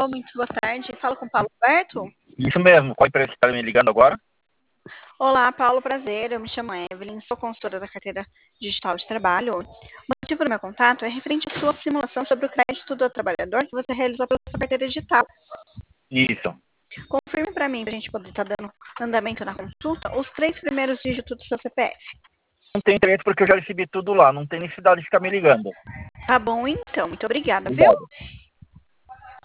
muito boa tarde. Fala com o Paulo Roberto? Isso mesmo. Qual empresa que está me ligando agora? Olá, Paulo, prazer. Eu me chamo Evelyn, sou consultora da carteira digital de trabalho. O motivo do meu contato é referente à sua simulação sobre o crédito do trabalhador que você realizou pela sua carteira digital. Isso. Confirme para mim, para a gente poder estar dando andamento na consulta, os 3 primeiros dígitos do seu CPF. Não tem interesse porque eu já recebi tudo lá. Não tem necessidade de ficar me ligando. Tá bom, então. Muito obrigada, viu? Obrigado.